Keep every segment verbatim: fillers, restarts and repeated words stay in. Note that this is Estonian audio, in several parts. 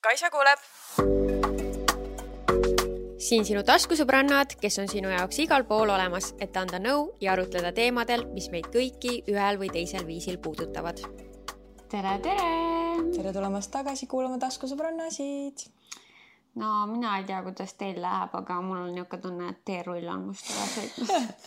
Kaisa kuuleb. Siin sinu taskusõbrannad, kes on sinu jaoks igal pool olemas, et anda nõu ja arutleda teemadel, mis meid kõiki ühel või teisel viisil puudutavad. Tere, tere! Tere tulemast tagasi kuulama taskusõbrannasid. No mina ei tea, kuidas teil läheb, aga mul on niuke tunne, et teerull on must ära sõitmas.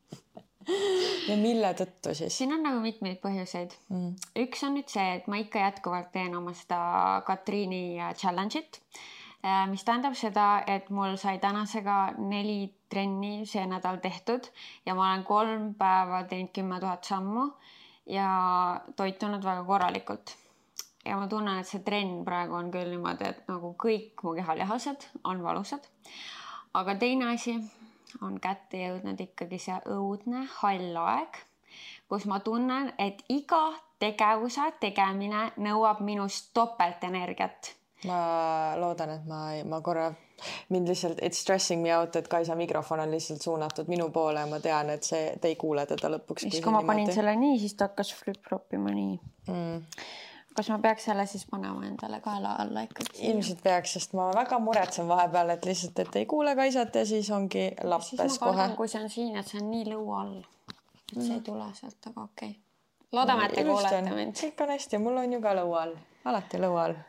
Ja mille tõttu siis? Siin on nagu mitmeid põhjuseid. Mm. Üks on nüüd see, et ma ikka jätkuvalt teen oma seda Katriini challenge'it, mis tähendab seda, et mul sai tänasega neli trenni see nädal tehtud ja ma olen kolm päeva teinud kümme tuhat sammu ja toitunud väga korralikult. Ja ma tunnen, et see trenn praegu on küll niimoodi, et nagu kõik mu kehalihased on valusad. Aga teine asi on kätte jõudnud ikkagi see õudne hall aeg, kus ma tunnen, et iga tegevuse tegemine nõuab minust topelt energiat. Ma loodan, et ma, ma korra mind lihtsalt, it's stressing me out, et Kaisa mikrofon on lihtsalt suunatud minu poole ja ma tean, et see, te ei kuule teda lõpuks. Siis kui ma panin selle nii, siis ta hakkas flip-floppima nii. Mm. Kas ma peaks selle siis panema endale kaela alla ikkagi? Ilmselt peaks, sest ma väga muretsen vahepeal, et lihtsalt, et ei kuule Kaisat ja siis ongi lappes kohe. Siis ma kardan, kui see on siin, et see on nii lõua all. Et see ei tule sealt, aga okei. Okay. Loodame, et te kuulete mind. Kõik on hästi, mul on ju ka lõua all. Alati lõua all.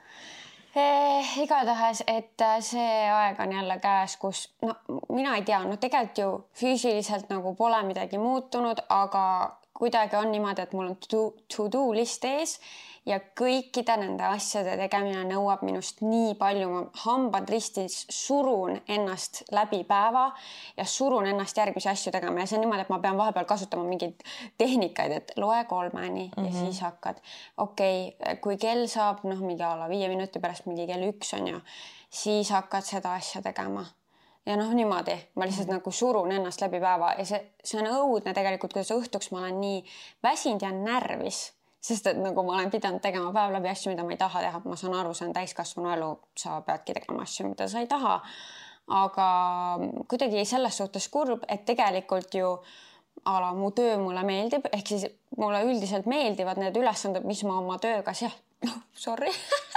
Eh, igatahes, et see aeg on jälle käes, kus no, mina ei tea, no tegelikult ju füüsiliselt nagu pole midagi muutunud, aga kuidagi on niimoodi, et mul on to-do list ees ja kõikide nende asjade tegemine nõuab minust nii palju. Ma hambad ristis surun ennast läbi päeva ja surun ennast järgmisi asju tegema. Ja see on niimoodi, et ma pean vahepeal kasutama mingeid tehnikaid, et loe kolmeni mm-hmm. ja siis hakkad. Okei, okay, kui kell saab, noh, mingi ala viie minuti pärast mingi kell üks on ju, siis hakkad seda asja tegema. Ja noh, niimoodi. Ma lihtsalt mm-hmm. nagu surun ennast läbi päeva ja see, see on õudne tegelikult, kuidas õhtuks ma olen nii väsinud ja närvis. Sest et nagu ma olen pidanud tegema päev läbi asju, mida ma ei taha teha. Ma saan aru, see on täiskasvanu elu, sa peadki tegema asju, mida sa ei taha. Aga kuidagi selles suhtes kurb, et tegelikult ju ala mu töö mulle meeldib, ehk siis mulle üldiselt meeldivad need ülesanded, mis ma oma tööga se- oh, sorry.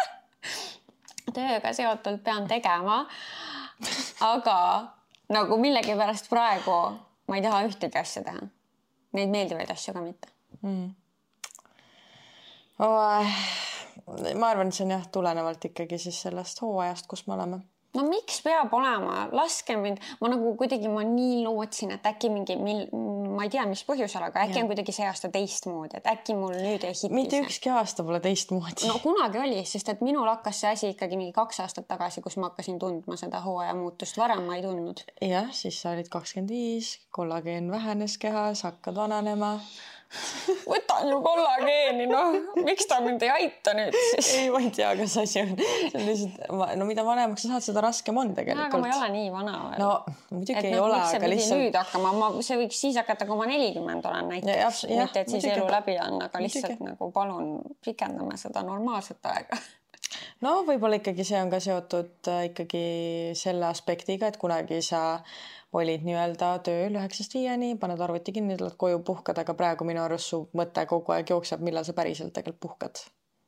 tööga seotult pean tegema. Aga nagu millegi pärast praegu ma ei taha ühtegi asja teha. Neid meeldivaid asju ka mitte. Mm. Oh, ma arvan, et see on jah tulenevalt ikkagi siis sellest hooajast, kus me oleme. No miks peab olema? Laske mind. Ma nagu kuidagi ma nii lootsin, et äkki mingi, mil, ma ei tea, mis põhjusel, aga äkki ja. On kuidagi see aasta teistmoodi, et äkki mul nüüd ei hitti. Mitte ükski aasta pole teistmoodi. No kunagi oli, sest et minul hakkas see asi ikkagi mingi kaks aastat tagasi, kus ma hakkasin tundma seda hooaja muutust. Varem ma ei tundnud. Jah, siis sa olid kakskümmend viis, kollageen vähenes kehas, hakkad vananema. Võtan ju kollageeni, noh, miks ta mind ei aita nüüd siis? Ei, ma ei tea, kas asi on. See on lihtsalt, no mida vanemaks sa saad, seda raskem on tegelikult. No, aga ma ei ole nii vana veel. No, muidugi ei no, ole, aga lihtsalt... nüüd hakkama, ma, see võiks siis hakata, kui ma nelikümmend olen näiteks. Ja, ja, mitte, et siis muidugi. Elu läbi on, aga lihtsalt muidugi. Nagu palun pikendame seda normaalset aega. No, võib-olla ikkagi see on ka seotud ikkagi selle aspektiga, et kunagi sa olid nii-öelda tööl üheksast viieni, paned arvuti kinni, tuled koju puhkad, aga praegu minu arust su mõte kogu aeg jookseb, millal sa päriselt tegelikult puhkad.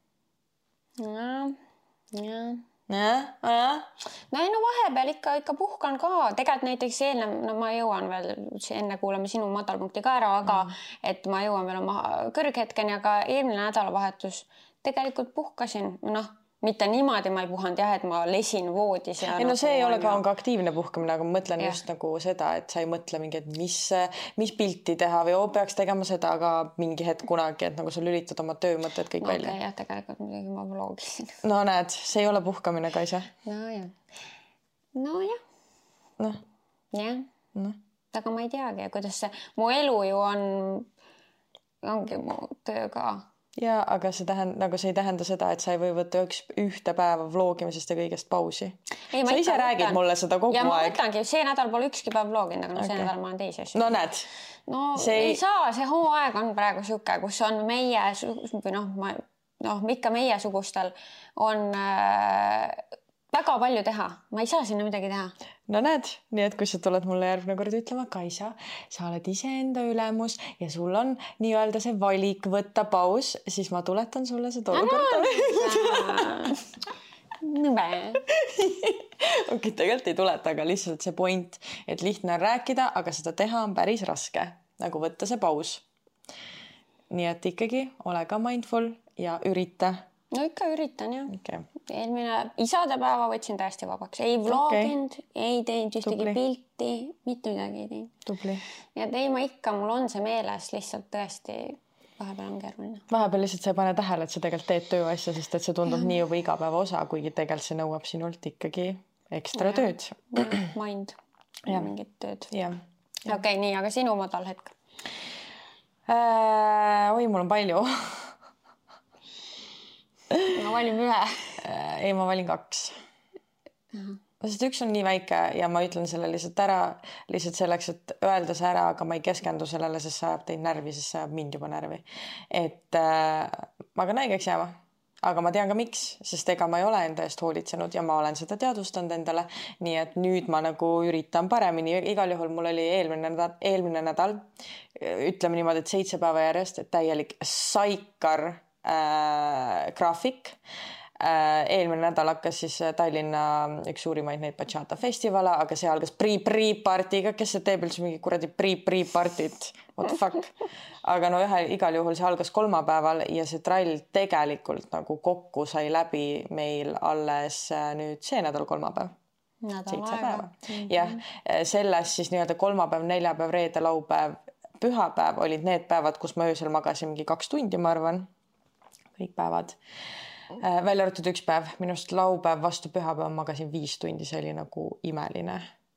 Ja, ja. Ja, ja. No ei, no vahepeal ikka, ikka puhkan ka. Tegelikult näiteks eelne, no ma jõuan veel, enne kuulame sinu madalpunkti ka ära, aga mm. et ma jõuan veel oma kõrghetkeni, aga eelmine nädalavahetus tegelikult puhkasin, noh, mitte niimoodi ma ei puhanud jah, et ma lesin voodis. Ja ei, no see ei ole ka, on ka aktiivne puhkamine, aga ma mõtlen ja. Just nagu seda, et sa ei mõtle mingi, et mis, mis pilti teha või oo, peaks tegema seda, aga mingi hetk kunagi, et nagu sa lülitad oma töömõtted kõik no, välja. Okay, jah, tegelikult midagi ma vloogisin. No näed, see ei ole puhkamine, Kaisa. No jah. No jah. Noh. Jah. Noh. Aga ma ei teagi, kuidas see, mu elu ju on, ongi mu töö ka. Ja, aga see, tähend, nagu see ei tähenda seda, et sa ei või võtta üks, ühte päeva vloogimisest ja kõigest pausi. Ei, sa ise räägid võtan. Mulle seda kogu ja aeg. Ja ma võtangi, see nädal pole ükski päev vloogin, aga no, okay. See nädal ma olen teisi asju. No näed. No see ei saa, see hooaeg on praegu siuke, kus on meie, või noh, ma, noh, ikka meie sugustel on äh, väga palju teha. Ma ei saa sinna midagi teha. No näed, nii et kui sa tuled mulle järgmine kord ütlema, Kaisa, sa oled iseenda ülemus ja sul on nii-öelda see valik võtta paus, siis ma tuletan sulle seda olukorda. nõme. okei, tegelikult ei tuleta, aga lihtsalt see point, et lihtne on rääkida, aga seda teha on päris raske, nagu võtta see paus. nii et ikkagi ole ka mindful ja ürita. No ikka üritan jah. Okay. Eelmine isadepäeva võtsin täiesti vabaks. Ei vloginud, okay. ei teinud ühtegi Tubli. pilti, mitte midagi ei teinud. Tubli. Ja ei, ma ikka, mul on see meeles, lihtsalt tõesti vahepeal on keeruline. Vahepeal lihtsalt sa ei pane tähele, et sa tegelikult teed tööasja, sest et see tundub ja. nii juba igapäeva osa, kuigi tegelikult see nõuab sinult ikkagi ekstra ja. tööd. Mind, ja. mingit tööd. Okei, okay, nii, aga sinu madal hetk? Äh, oi, mul on palju. ma valin ühe. Ei, ma valin kaks. Uh-huh. Sest üks on nii väike ja ma ütlen selle lihtsalt ära, lihtsalt selleks, et öelda see ära, aga ma ei keskendu sellele, sest see ajab teid närvi, sest see ajab mind juba närvi. Et äh, ma ka näigeks jääma, aga ma tean ka miks, sest ega ma ei ole enda eest hoolitsenud ja ma olen seda teadvustanud endale. Nii et nüüd ma nagu üritan paremini. Igal juhul mul oli eelmine nädal, eelmine nädal ütleme niimoodi, et seitse päeva järjest, et täielik saikar äh, graafik. Eelmine nädal hakkas siis Tallinna üks suurimaid neid bachata festivale, aga see algas pre-pre-partiga, kes see teeb üldse mingi kuradi pre-pre-partit, what the fuck. Aga no ühe, igal juhul see algas kolmapäeval ja see trall tegelikult nagu kokku sai läbi meil alles nüüd see nädal kolmapäev. Seitse päeva. Mm-hmm. Jah, selles siis nii-öelda kolmapäev, neljapäev, reede, laupäev, pühapäev olid need päevad, kus ma öösel magasin mingi kaks tundi, ma arvan, kõik päevad. Välja arvatud üks päev, minust laupäev vastu pühapäev magasin viis tundi, see oli nagu imeline.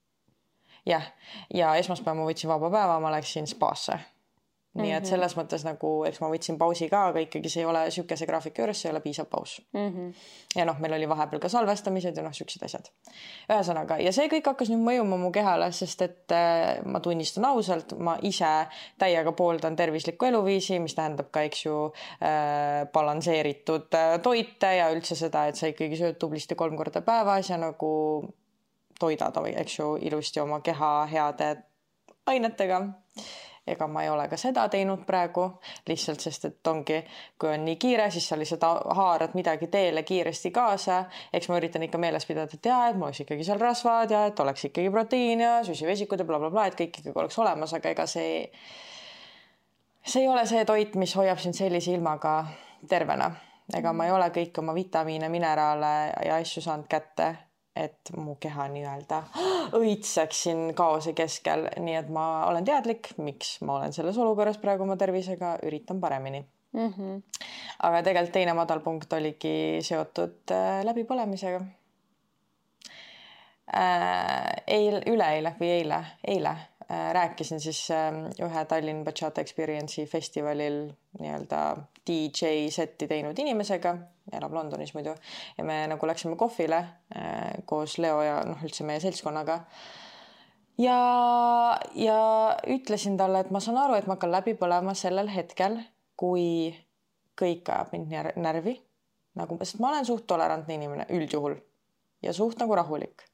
Jah, ja esmaspäev ma võtsin vaba päeva, ma läksin spaasse. Nii et selles mõttes nagu, eks ma võtsin pausi ka, aga ikkagi see ei ole sükese graafik juures, see ei ole piisav paus. Mm-hmm. Ja noh, meil oli vahepeal ka salvestamised ja noh, süksed asjad. Ühesõnaga, ja see kõik hakkas nüüd mõjuma mu kehale, sest et äh, ma tunnistan ausalt, ma ise täiega pooldan tervislikku eluviisi, mis tähendab ka, eks ju, äh, balansseeritud äh, toite ja üldse seda, et sa ikkagi sööd tublisti kolm korda päevas ja nagu toidad, eks ju, ilusti oma keha heade ainetega. Ega ma ei ole ka seda teinud praegu, lihtsalt sest, et ongi, kui on nii kiire, siis sa lihtsalt haarad midagi teele kiiresti kaasa. Eks ma üritan ikka meeles pidada, et jaa, et ma oleks ikkagi seal rasvad ja et oleks ikkagi protein ja süsivesikud ja bla, bla, bla, et kõik ikkagi oleks olemas, aga ega see, see ei ole see toit, mis hoiab sind sellise ilmaga tervena. Ega ma ei ole kõik oma vitamiine, mineraale ja asju saanud kätte, et mu keha nii-öelda õitseksin kaose keskel, nii et ma olen teadlik, miks ma olen selles olukorras praegu oma tervisega, üritan paremini. Mm-hmm. Aga tegelikult teine madalpunkt oligi seotud äh, läbipõlemisega. Äh, eil, üleeile või eile, eile äh, rääkisin siis äh, ühe Tallinn Bachata Experience'i festivalil nii-öelda D J setti teinud inimesega, elab Londonis muidu, ja me nagu läksime kohvile äh, koos Leo ja noh, üldse meie seltskonnaga. Ja, ja ütlesin talle, et ma saan aru, et ma hakkan läbi põlema sellel hetkel, kui kõik ajab mind närvi. Nagu, sest ma olen suht tolerantne inimene üldjuhul ja suht nagu rahulik.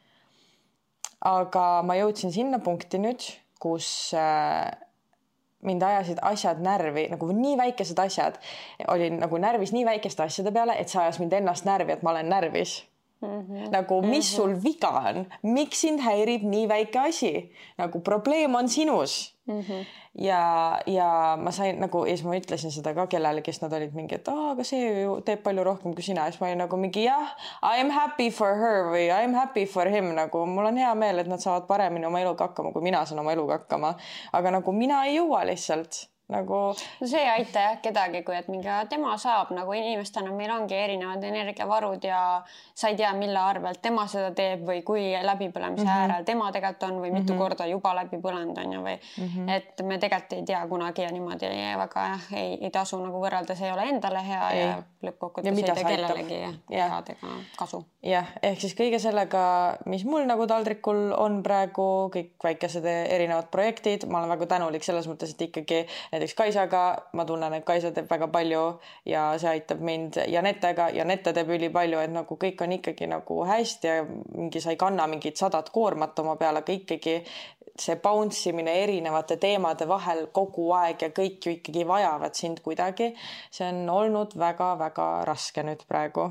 Aga ma jõudsin sinna punkti nüüd, kus äh, mind ajasid asjad närvi, nagu nii väikesed asjad, olin nagu närvis nii väikeste asjade peale, et sa ajas mind ennast närvi, et ma olen närvis. Mm-hmm. Nagu, mis sul viga on? Miks sind häirib nii väike asi? Nagu probleem on sinus. Mm-hmm. Ja, ja ma sain nagu, ja siis ma ütlesin seda ka kellele, kes nad olid mingi, et oh, aga see ju teeb palju rohkem kui sina. Ja siis ma olin nagu mingi, jah, I am happy for her või I am happy for him. Nagu, mul on hea meel, et nad saavad paremini oma eluga hakkama, kui mina saan oma eluga hakkama. Aga nagu mina ei jõua lihtsalt. Nagu... No see ei aita jah kedagi, kui et mingi tema saab, nagu inimestena meil ongi erinevad energiavarud ja sa ei tea, mille arvelt tema seda teeb või kui läbipõlemise mm-hmm. äärel tema tegelikult on või mitu mm-hmm. korda juba läbi põlenud on ja või mm-hmm. et me tegelikult ei tea kunagi ja niimoodi ja väga jah, ei, ei tasu nagu võrrelda, see ei ole endale hea ei. Ja lõppkokkuvõttes ei tee kellelegi headega kasu. Jah, ehk siis kõige sellega, mis mul nagu taldrikul on praegu, kõik väikesed erinevad projektid, ma olen väga tänulik selles mõttes, et ikkagi näiteks Kaisaga, ma tunnen, et Kaisa teeb väga palju ja see aitab mind Janetega ja Nette teeb üli palju, et nagu kõik on ikkagi nagu hästi ja mingi sa ei kanna mingit sadat koormat oma peale, aga ikkagi see bounceimine erinevate teemade vahel kogu aeg ja kõik ju ikkagi vajavad sind kuidagi. See on olnud väga-väga raske nüüd praegu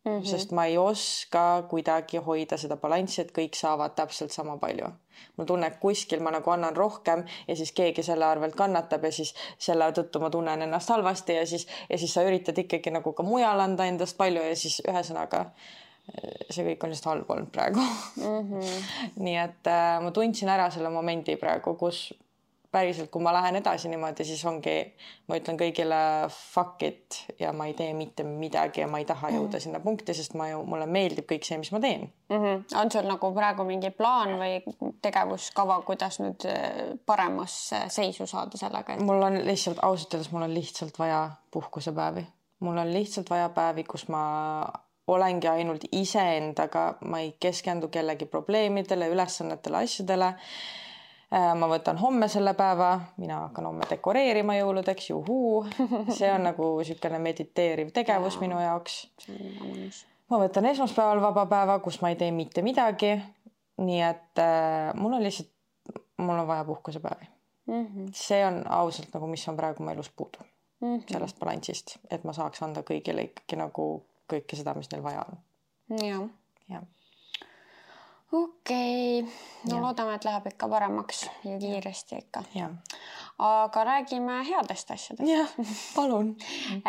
mm, -hmm. sest ma ei oska kuidagi hoida seda balanssi, et kõik saavad täpselt sama palju. Ma tunnen, et kuskil ma nagu annan rohkem ja siis keegi selle arvelt kannatab ja siis selle tõttu ma tunnen ennast halvasti ja siis, ja siis sa üritad ikkagi nagu ka mujal anda endast palju ja siis ühesõnaga see kõik on lihtsalt halb olnud praegu. Mm -hmm. Nii et äh, ma tundsin ära selle momendi praegu, kus päriselt, kui ma lähen edasi niimoodi, siis ongi, ma ütlen kõigile fuck it ja ma ei tee mitte midagi ja ma ei taha jõuda mm -hmm. sinna punkti, sest ma ju, mulle meeldib kõik see, mis ma teen. Mm -hmm. On sul nagu praegu mingi plaan või tegevuskava, kuidas nüüd paremas seisu saada sellega? Et... Mul on lihtsalt, ausalt öeldes, mul on lihtsalt vaja puhkusepäevi. Mul on lihtsalt vaja päevi, kus ma olengi ainult iseendaga, ma ei keskendu kellegi probleemidele, ülesannetele, asjadele. Ma võtan homme selle päeva, mina hakkan homme dekoreerima jõuludeks, juhuu. See on nagu niisugune mediteeriv tegevus ja, minu jaoks. Ma võtan esmaspäeval vaba päeva, kus ma ei tee mitte midagi. Nii et äh, mul on lihtsalt, mul on vaja puhkusepäevi. Mm -hmm. See on ausalt nagu, mis on praegu mu elus puudu. Mm -hmm. Sellest balansist, et ma saaks anda kõigile ikkagi nagu kõike seda, mis neil vaja on. Jah. Ja. Okei, okay. No ja. Loodame, et läheb ikka paremaks ja kiiresti ikka. Ja. Aga räägime headest asjadest. Jah, palun.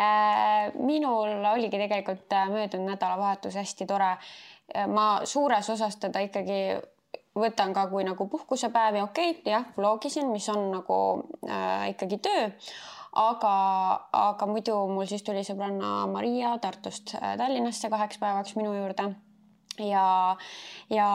Minul oligi tegelikult möödunud nädalavahetus hästi tore. Ma suures osas teda ikkagi võtan ka kui nagu puhkusepäevi, okei, okay, jah, vlogisin, mis on nagu äh, ikkagi töö. Aga, aga muidu mul siis tuli sõbranna Maria Tartust Tallinnasse kaheks päevaks minu juurde ja, ja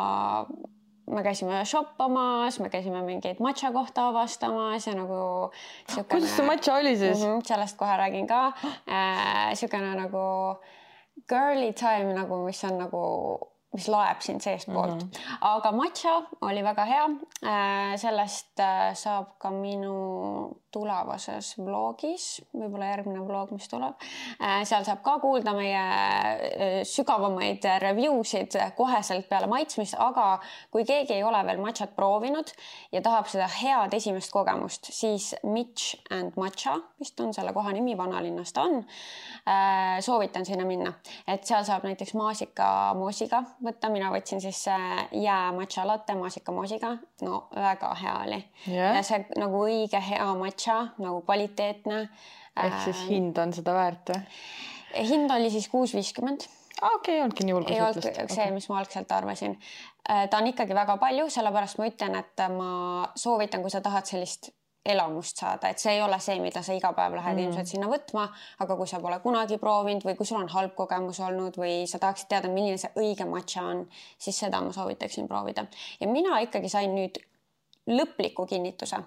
me käisime shoppamas, me käisime mingeid matša kohta avastamas ja nagu siukene... Kuidas see matša oli siis? Mm -hmm, sellest kohe räägin ka. Äh, siukene nagu girly time, nagu, mis on nagu... mis laeb siin seestpoolt. Mm -hmm. Aga matša oli väga hea. Sellest saab ka minu tulevases vlogis, võib-olla järgmine vlog, mis tuleb. Seal saab ka kuulda meie sügavamaid reviewsid koheselt peale maitsmist, aga kui keegi ei ole veel matšat proovinud ja tahab seda head esimest kogemust, siis Mitch and Matcha, vist on selle koha nimi, Vanalinnas ta on. Soovitan sinna minna. Et seal saab näiteks maasikamoosiga võtta, mina võtsin siis jää matša latte maasikamoosiga, no väga hea oli. Yeah. Ja see nagu õige hea matša, nagu kvaliteetne. Ehk siis hind on seda väärt või? Hind oli siis kuus viiskümmend. Okei, okay, ongi nii hulgas ütlest. See, okay. Mis ma algselt arvasin. Ta on ikkagi väga palju, sellepärast ma ütlen, et ma soovitan, kui sa tahad sellist elamust saada, et see ei ole see, mida sa iga päev lähed mm. ilmselt sinna võtma, aga kui sa pole kunagi proovinud või kui sul on halb kogemus olnud või sa tahaksid teada, milline see õige matša on, siis seda ma soovitaksin proovida. Ja mina ikkagi sain nüüd lõpliku kinnituse,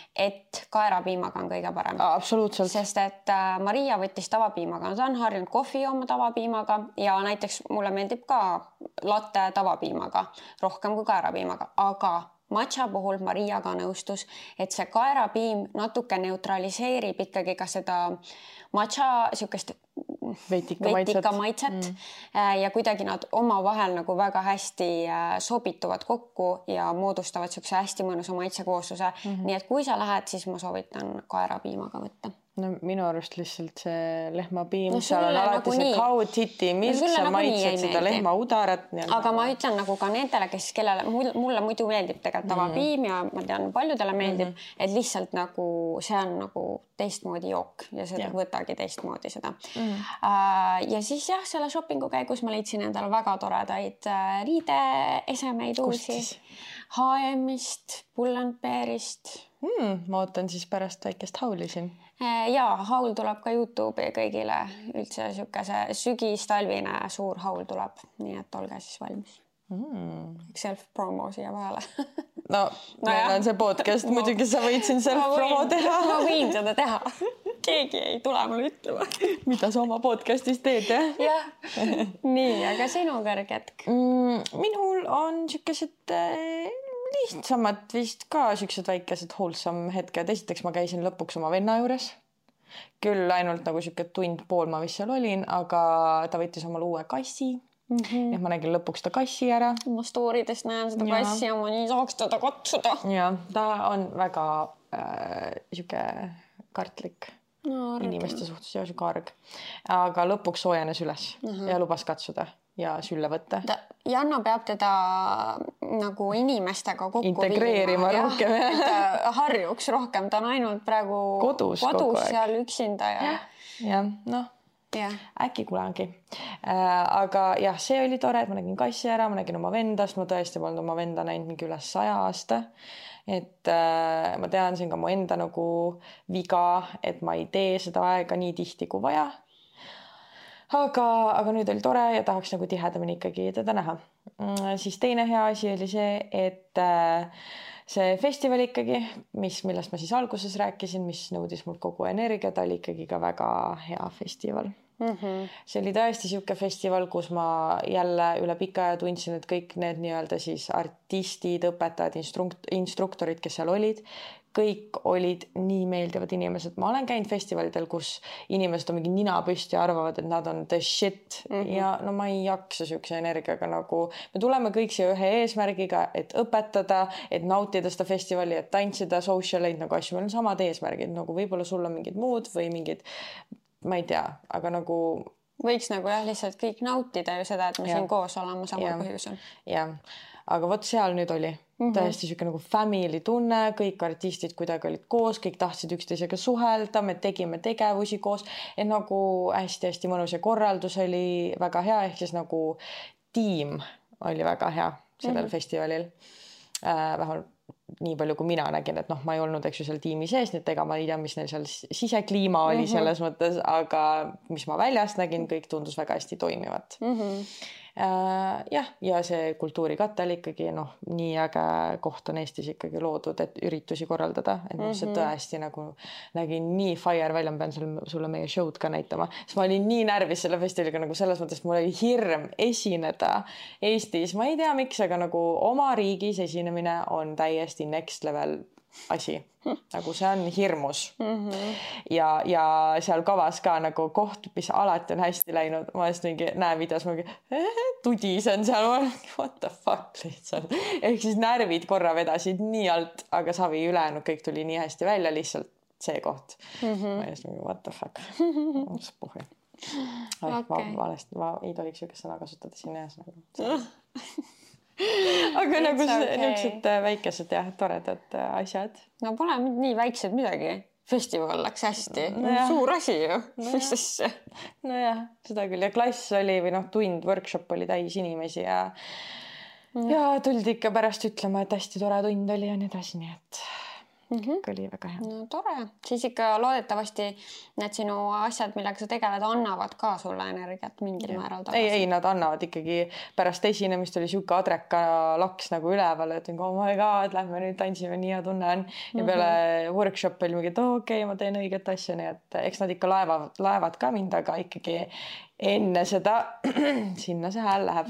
et kaerapiimaga on kõige parem. Absoluutselt. Sest et Maria võttis tavapiimaga, no ta on harjunud kohvi jooma tavapiimaga ja näiteks mulle meeldib ka latte tavapiimaga rohkem kui kaerapiimaga, aga matša puhul Maria ka nõustus, et see kaerapiim natuke neutraliseerib ikkagi ka seda matša siukest veitika, veitika maitset, maitset. Mm. ja kuidagi nad omavahel nagu väga hästi sobituvad kokku ja moodustavad siukse hästi mõnusa maitsekoosluse. Mm-hmm. Nii et kui sa lähed, siis ma soovitan kaerapiimaga võtta. No minu arust lihtsalt see lehmapiim, no, seal on alati nagu see kautiti, milk, no, sa nagu maitsed seda lehma udarat. Aga ma ütlen nagu ka nendele, kes kellele mulle muidu meeldib tegelikult tavapiim ja ma tean, paljudele meeldib, mm-hmm. et lihtsalt nagu see on nagu teistmoodi jook ja seda ja. Võtagi teistmoodi seda. Mm-hmm. Uh, ja siis jah, selle shoppingu käigus ma leidsin endale väga toredaid uh, riideesemeid uusi. H and M-ist, Pull and Bearist. Hmm, ma ootan siis pärast väikest hauli siin. Jaa, haul tuleb ka YouTube'i kõigile üldse siukese sügis-talvine suur haul tuleb, nii et olge siis valmis. Mm. Self-promo siia vahele. No, no meil on see podcast, no. Muidugi sa võid siin self-promo teha. Ma võin seda teha. Keegi ei tule mulle ütlema. Mida sa oma podcastis teed, jah? Jah. Nii, aga sinu kõrgetk? Mm, minul on siukesed... lihtsamad vist ka siuksed väikesed wholesome hetked. Esiteks ma käisin lõpuks oma venna juures. Küll ainult nagu siuke tund pool ma vist seal olin, aga ta võttis omal uue kassi. Mm-hmm. Ja ma nägin lõpuks ta kassi ära. Ma stoorides näen seda ja. Kassi ja ma nii saaks teda katsuda. Ja, ta on väga äh, siuke kartlik. no, inimeste suhtes ja siuke arg. Aga lõpuks soojenes üles uh-huh. ja lubas katsuda ja sülle võtta. Ta, Janno peab teda nagu inimestega kokku integreerima viima, rohkem. Ja, et ta harjuks rohkem, ta on ainult praegu kodus, kodus seal üksinda. Ja, ja noh, ja. äkki kunagi. Äh, aga jah, see oli tore, et ma nägin kassi ära, ma nägin oma vendast, ma tõesti polnud oma venda näinud mingi üle saja aasta. Et äh, ma tean, see on ka mu enda nagu viga, et ma ei tee seda aega nii tihti kui vaja. Aga, aga nüüd oli tore ja tahaks nagu tihedamini ikkagi teda näha. Siis teine hea asi oli see, et see festival ikkagi, mis, millest ma siis alguses rääkisin, mis nõudis mul kogu energia, ta oli ikkagi ka väga hea festival. Mm-hmm. See oli tõesti siuke festival, kus ma jälle üle pika aja tundsin, et kõik need nii-öelda siis artistid, õpetajad, instrukt- instruktorid, kes seal olid, kõik olid nii meeldivad inimesed. Ma olen käinud festivalidel, kus inimesed on mingi nina püsti ja arvavad, et nad on the shit. Mm-hmm. Ja no ma ei jaksa siukse energiaga nagu, me tuleme kõik siia ühe eesmärgiga, et õpetada, et nautida seda festivali, et tantsida, socialeid nagu asju. Meil on samad eesmärgid, nagu võib-olla sul on mingid muud või mingid, ma ei tea, aga nagu võiks nagu jah, lihtsalt kõik nautida ju seda, et me ja. Siin koos olema samal põhjusel. Jah, aga vot seal nüüd oli mm-hmm. tõesti siuke nagu family tunne, kõik artistid kuidagi olid koos, kõik tahtsid üksteisega suhelda, me tegime tegevusi koos, et nagu hästi-hästi mõnus ja korraldus oli väga hea, ehk siis nagu tiim oli väga hea sellel mm-hmm. festivalil. Äh, vähemalt nii palju, kui mina nägin, et noh, ma ei olnud, eks ju, seal tiimi sees, nii et ega ma ei tea, mis neil seal sisekliima oli mm-hmm. selles mõttes, aga mis ma väljast nägin, kõik tundus väga hästi toimivat. Mm-hmm. Äh, jah, ja see kultuurikatel ikkagi, noh, nii äge koht on Eestis ikkagi loodud, et üritusi korraldada, et noh, see tõesti nagu nägin nii fire välja, ma pean sulle, sulle meie show'd ka näitama, sest ma olin nii närvis selle festivaliga nagu selles mõttes, mul oli hirm esineda Eestis, ma ei tea miks, aga nagu oma riigis esinemine on täiesti next level asi, nagu see on hirmus mm-hmm. ja, ja seal kavas ka nagu koht, mis alati on hästi läinud, ma just mingi näe videos mingi tudisen seal, what the fuck lihtsalt, ehk siis närvid korra vedasid nii alt, aga savi ülejäänud kõik tuli nii hästi välja, lihtsalt see koht mm-hmm. ma just mingi what the fuck puhi. Ai, okay. ma, valesti, ma ei tohiks siukest sõna kasutada siin ees nagu aga nagu okay. niisugused väikesed ja toredad asjad. No pole nii väiksed midagi. Festival läks hästi. No suur asi ju. No mis asja? No jah, seda küll. Ja klass oli või noh, tund, workshop oli täis inimesi ja, mm. ja tuldi ikka pärast ütlema, et hästi tore tund oli ja nii edasi, nii et mm-hmm. oli väga hea. No tore. Siis ikka loodetavasti need sinu asjad, millega sa tegeled, annavad ka sulle energiat mingil ja. Määral tagasi. Ei, ei, nad annavad ikkagi. Pärast esinemist oli siuke adreka laks nagu üleval, et oh my god, lähme nüüd tantsime, nii hea tunne on. Ja mm-hmm. peale workshop oli mingi, et oh, okei, okay, ma teen õiget asja, nii et eks nad ikka laevad, laevad ka mind, aga ikkagi enne seda sinna see hääl läheb.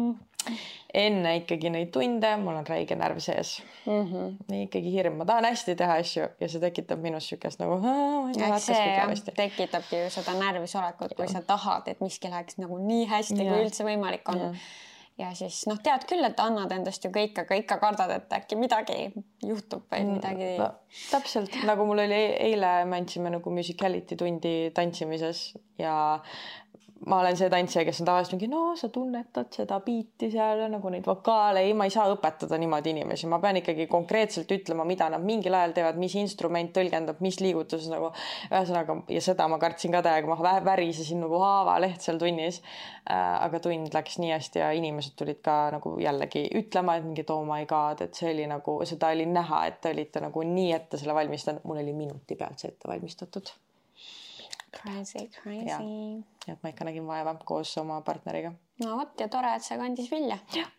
Enne ikkagi neid tunde, mul on räige närv sees. Mm-hmm. Ikkagi hirm, ma tahan hästi teha asju ja see tekitab minus sükest nagu ja see tekitabki ju seda närvisolekut, kui sa tahad, et miski läheks nagu nii hästi, ja. Kui üldse võimalik on. Ja. Ja siis noh, tead küll, et annad endast ju kõik, aga ikka kardad, et äkki midagi juhtub või midagi. No, täpselt, nagu mul oli eile, me andsime nagu musicality tundi tantsimises ja ma olen see tantsija, kes on tavaliselt mingi, no sa tunnetad seda biiti seal, nagu neid vokaale, ei, ma ei saa õpetada niimoodi inimesi, ma pean ikkagi konkreetselt ütlema, mida nad mingil ajal teevad, mis instrument tõlgendab, mis liigutuses nagu, ühesõnaga, ja seda ma kartsin ka täiega, ma värisesin nagu haavaleht seal tunnis, aga tund läks nii hästi ja inimesed tulid ka nagu jällegi ütlema, et mingi oh my god, et see oli nagu, seda oli näha, et te olite nagu nii ette selle valmistanud, mul oli minuti pealt see ette valmistatud. Crazy, crazy. Ja, ja ma ikka nägin vaeva koos oma partneriga. No vot ja tore, et see kandis vilja. Ja.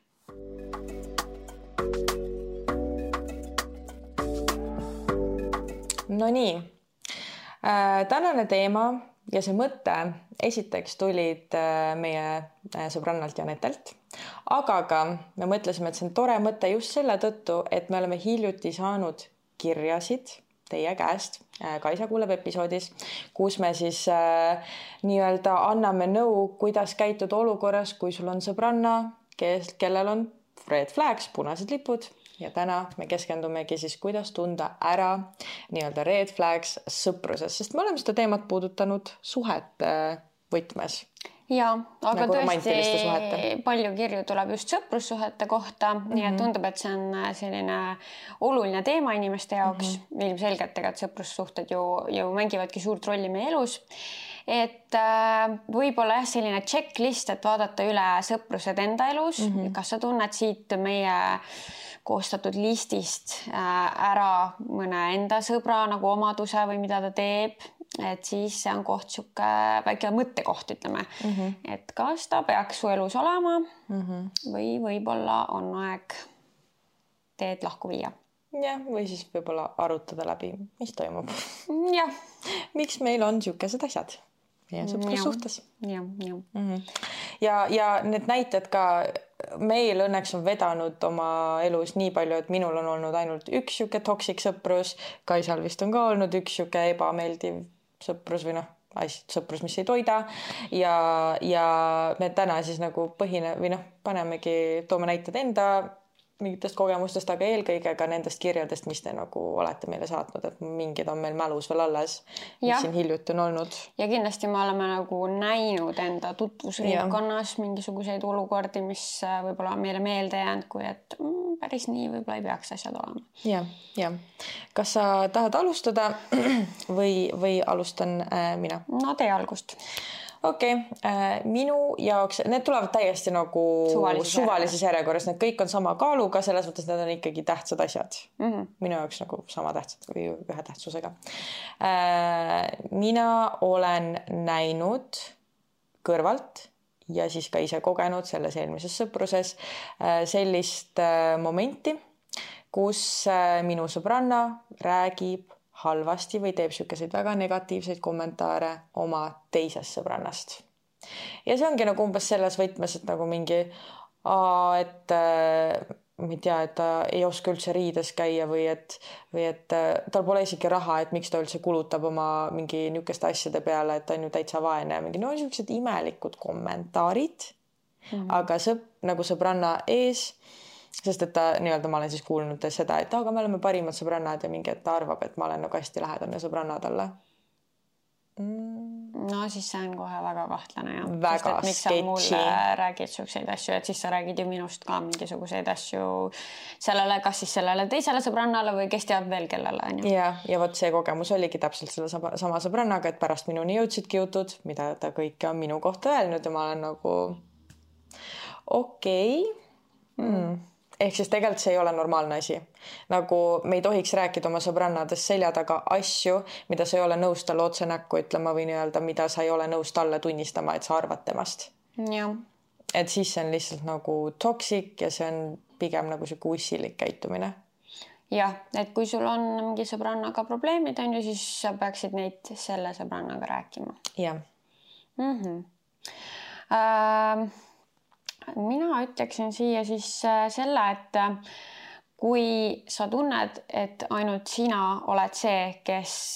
No nii, äh, tänane teema ja see mõte esiteks tulid äh, meie sõbrannalt Janetelt, aga ka me mõtlesime, et see on tore mõte just selle tõttu, et me oleme hiljuti saanud kirjasid teie käest, Kaisa kuuleb episoodis, kus me siis äh, nii-öelda anname nõu, kuidas käituda olukorras, kui sul on sõbranna, kes, kellel on red flags, punased lipud ja täna me keskendumegi siis, kuidas tunda ära nii-öelda red flags sõpruses, sest me oleme seda teemat puudutanud suhete võtmes. Ja, aga nagu tõesti palju kirju tuleb just sõprussuhete kohta mm, -hmm. nii et tundub, et see on selline oluline teema inimeste jaoks. Mm -hmm. Ilmselgelt tegelikult sõprussuhted ju, ju mängivadki suurt rolli meie elus. Et äh, võib-olla jah, selline checklist, et vaadata üle sõprused enda elus. Mm -hmm. Kas sa tunned siit meie koostatud listist äh, ära mõne enda sõbra nagu omaduse või mida ta teeb? Et siis see on koht siuke väike mõttekoht, ütleme, mm -hmm. et kas ta peaks su elus olema mm -hmm. või võib-olla on aeg teed lahku viia. Jah, või siis võib-olla arutada läbi, mis toimub. Jah. Miks meil on siukesed asjad ja sõprussuhtes. Ja, ja. Mm -hmm. ja, ja need näited ka meil õnneks on vedanud oma elus nii palju, et minul on olnud ainult üks siuke toksik sõprus, Kaisal vist on ka olnud üks siuke ebameeldiv sõprus või noh, sõprus, mis ei toida ja, ja me täna siis nagu põhine või noh, panemegi, toome näited enda mingitest kogemustest, aga eelkõige ka nendest kirjadest, mis te nagu olete meile saatnud, et mingid on meil mälus veel alles, mis siin hiljuti on olnud. Ja kindlasti me oleme nagu näinud enda tutvusringkonnas mingisuguseid olukordi, mis võib-olla on meile meelde jäänud, kui et mm, päris nii võib-olla ei peaks asjad olema. Ja, ja. Kas sa tahad alustada või, või alustan äh, mina? No tee algust. Okei, okay. Minu jaoks, need tulevad täiesti nagu suvalises, suvalises järjekorras, need kõik on sama kaaluga, selles mõttes need on ikkagi tähtsad asjad. Mm -hmm. Minu jaoks nagu sama tähtsad või ühe tähtsusega. Mina olen näinud kõrvalt ja siis ka ise kogenud selles eelmises sõpruses sellist momenti, kus minu sõbranna räägib halvasti või teeb siukeseid väga negatiivseid kommentaare oma teisest sõbrannast. Ja see ongi nagu umbes selles võtmes, et nagu mingi, aa, et ma ei tea, et ta ei oska üldse riides käia või et, või et tal pole isegi raha, et miks ta üldse kulutab oma mingi niukeste asjade peale, et ta on ju täitsa vaene ja mingi no siuksed imelikud kommentaarid, mm-hmm. aga sõp, nagu sõbranna ees, sest et ta nii-öelda, ma olen siis kuulnud seda, et aga me oleme parimad sõbrannad ja mingi, et ta arvab, et ma olen nagu hästi lähedane sõbranna talle. Mm. No siis see on kohe väga kahtlane ja. Väga sketši. Miks sa mulle räägid siukseid asju, et siis sa räägid ju minust ka mingisuguseid asju sellele, kas siis sellele teisele sõbrannale või kes teab veel kellele. Ja, ja vot see kogemus oligi täpselt selle sama, sama sõbrannaga, et pärast minuni jõudsidki jutud, mida ta kõike on minu kohta öelnud ja ma olen nagu okei okay. mm. Ehk siis tegelikult see ei ole normaalne asi. Nagu me ei tohiks rääkida oma sõbrannadest selja taga asju, mida sa ei ole nõus talle otse näkku ütlema või nii-öelda, mida sa ei ole nõus talle tunnistama, et sa arvad temast. Ja. Et siis see on lihtsalt nagu toksik ja see on pigem nagu siuke ussilik käitumine. Jah, et kui sul on mingi sõbrannaga probleemid on ju, siis sa peaksid neid selle sõbrannaga rääkima. Jah. Mm-hmm. Uh... Mina ütleksin siia siis selle, et kui sa tunned, et ainult sina oled see, kes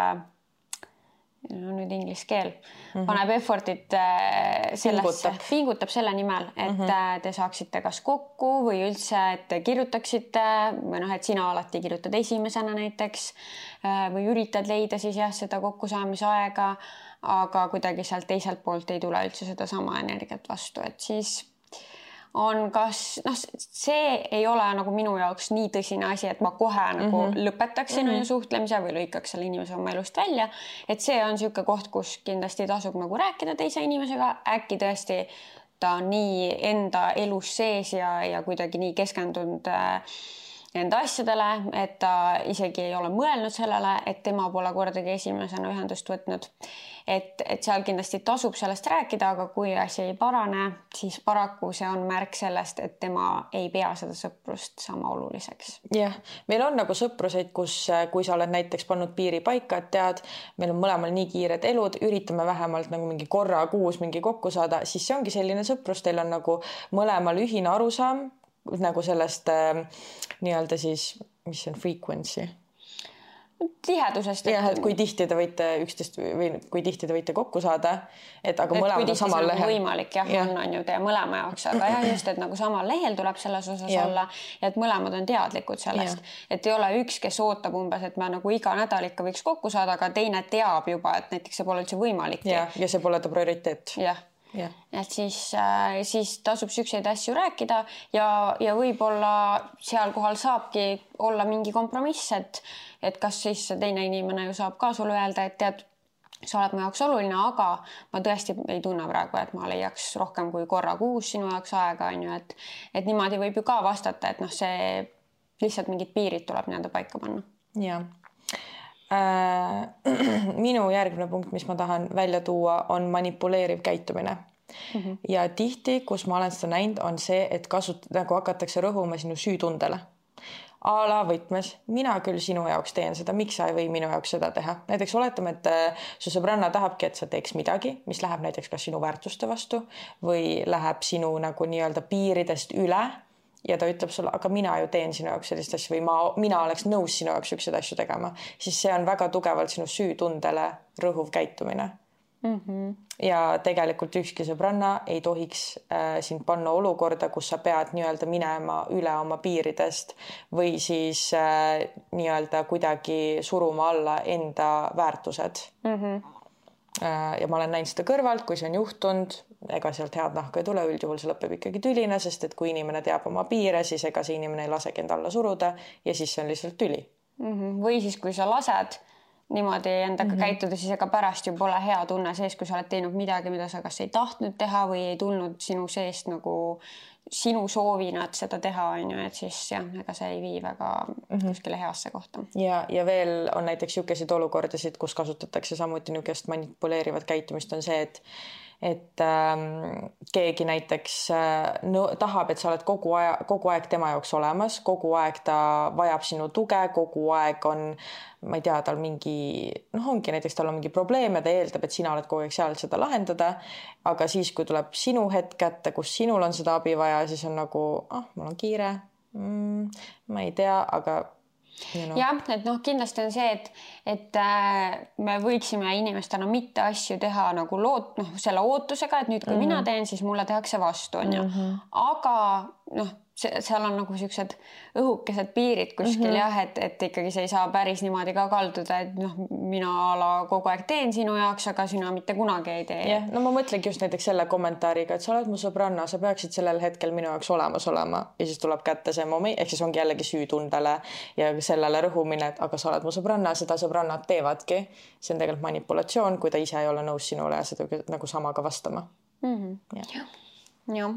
no nüüd inglise keel mm-hmm. paneb effortit sellesse, pingutab selle nimel, et mm-hmm. te saaksite kas kokku või üldse, et te kirjutaksite või noh, et sina alati kirjutad esimesena näiteks või üritad leida siis jah, seda kokkusaamise aega, aga kuidagi sealt teiselt poolt ei tule üldse seda sama energiat vastu, et siis on kas, noh, see ei ole nagu minu jaoks nii tõsine asi, et ma kohe nagu mm-hmm. lõpetaksin mm-hmm. suhtlemise või lõikaks selle inimese oma elust välja, et see on siuke koht, kus kindlasti tasub nagu rääkida teise inimesega, äkki tõesti ta on nii enda elus sees ja, ja kuidagi nii keskendunud enda asjadele, et ta isegi ei ole mõelnud sellele, et tema pole kordagi esimesena ühendust võtnud. Et, et seal kindlasti tasub sellest rääkida, aga kui asi ei parane, siis paraku see on märk sellest, et tema ei pea seda sõprust sama oluliseks. Jah, meil on nagu sõpruseid, kus kui sa oled näiteks pannud piiri paika, et tead, meil on mõlemal nii kiired elud, üritame vähemalt nagu mingi korra kuus mingi kokku saada, siis see ongi selline sõprus, teil on nagu mõlemal ühine arusaam nagu sellest äh, nii-öelda siis, mis on frequency? tihedusest. jah, et kui tihti te võite üksteist või kui tihti te võite kokku saada, et aga et mõlemad on samal lehel. Võimalik jah, ja. on, on ju teie mõlema jaoks, aga jah, just, et nagu samal lehel tuleb selles osas ja. olla ja et mõlemad on teadlikud sellest, ja. et ei ole üks, kes ootab umbes, et me nagu iga nädal ikka võiks kokku saada, aga teine teab juba, et näiteks see pole üldse võimalik. Ja, ja see pole ta prioriteet. Jah. Yeah. et siis, siis tasub sükseid asju rääkida ja, ja võib-olla seal kohal saabki olla mingi kompromiss, et, et kas siis teine inimene ju saab ka sulle öelda, et tead, sa oled mu jaoks oluline, aga ma tõesti ei tunne praegu, et ma leiaks rohkem kui korra kuus sinu jaoks aega, on ju, et, et niimoodi võib ju ka vastata, et noh, see lihtsalt mingid piirid tuleb nii-öelda paika panna. Jah. Äh, minu järgmine punkt, mis ma tahan välja tuua, on manipuleeriv käitumine. Mm -hmm. Ja tihti, kus ma olen seda näinud, on see, et kasut- nagu hakatakse rõhuma sinu süütundele. Ala võtmes, mina küll sinu jaoks teen seda, miks sa ei või minu jaoks seda teha. Näiteks oletame, et su sõbranna tahabki, et sa teeks midagi, mis läheb näiteks kas sinu väärtuste vastu või läheb sinu nagu nii-öelda piiridest üle. Ja ta ütleb sulle, aga mina ju teen sinu jaoks sellist asju või ma, mina oleks nõus sinu jaoks ükseid asju tegema, siis see on väga tugevalt sinu süütundele rõhuv käitumine. Mm -hmm. Ja tegelikult ükski sõbranna ei tohiks äh, sind panna olukorda, kus sa pead nii-öelda minema üle oma piiridest või siis äh, nii-öelda kuidagi suruma alla enda väärtused. Mm -hmm. äh, ja ma olen näinud seda kõrvalt, kui see on juhtunud, ega sealt head nahka ei tule, üldjuhul see lõpeb ikkagi tüline, sest et kui inimene teab oma piire, siis ega see inimene ei lasegi end alla suruda ja siis see on lihtsalt tüli. Mm -hmm. Või siis, kui sa lased niimoodi endaga mm -hmm. käituda, siis ega pärast ju pole hea tunne sees, kui sa oled teinud midagi, mida sa kas ei tahtnud teha või ei tulnud sinu seest nagu sinu soovina, et seda teha, on ju, et siis jah, ega see ei vii väga mm -hmm. kuskile heasse kohta. Ja, ja veel on näiteks niisuguseid olukordasid, kus kasutatakse samuti niisugust manipuleerivat käitumist, on see, et et ähm, keegi näiteks äh, no, tahab, et sa oled kogu aja, kogu aeg tema jaoks olemas, kogu aeg ta vajab sinu tuge, kogu aeg on, ma ei tea, tal mingi, noh ongi näiteks tal on mingi probleem ja ta eeldab, et sina oled kogu aeg seal seda lahendada, aga siis, kui tuleb sinu hetk kätte, kus sinul on seda abi vaja, siis on nagu, ah, mul on kiire, mm, ma ei tea, aga You know. jah, et noh, kindlasti on see, et, et äh, me võiksime inimestena mitte asju teha nagu loot, noh, selle ootusega, et nüüd, kui mm -hmm. mina teen, siis mulle tehakse vastu, on ju. Mm -hmm. Aga noh, seal on nagu siuksed õhukesed piirid kuskil mm -hmm. jah, et, et ikkagi see ei saa päris niimoodi ka kalduda, et noh, mina ala kogu aeg teen sinu jaoks, aga sina mitte kunagi ei tee. jah, no ma mõtlengi just näiteks selle kommentaariga, et sa oled mu sõbranna, sa peaksid sellel hetkel minu jaoks olemas olema ja siis tuleb kätte see moment, ehk siis ongi jällegi süütundele ja sellele rõhumine, et aga sa oled mu sõbranna, seda sõbrannad teevadki. See on tegelikult manipulatsioon, kui ta ise ei ole nõus sinule ja seda nagu samaga vastama. Mm -hmm. jah. jah.